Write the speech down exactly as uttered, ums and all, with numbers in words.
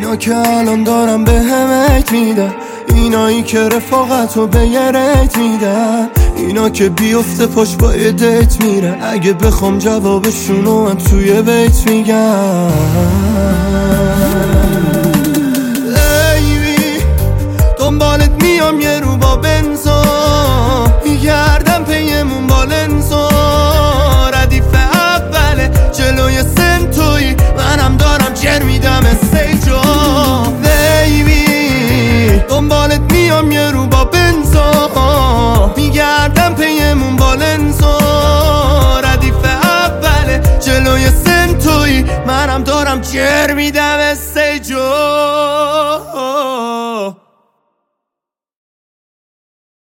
اینا که الان دارم به همت میدن، اینایی که رفاقتو به یه ریت میدن، اینا که بیفته پاش با دیت میرن. اگه بخوام جوابشونو من توی بیت میگم. ایوی دنبالت میام یه رو با بنزا،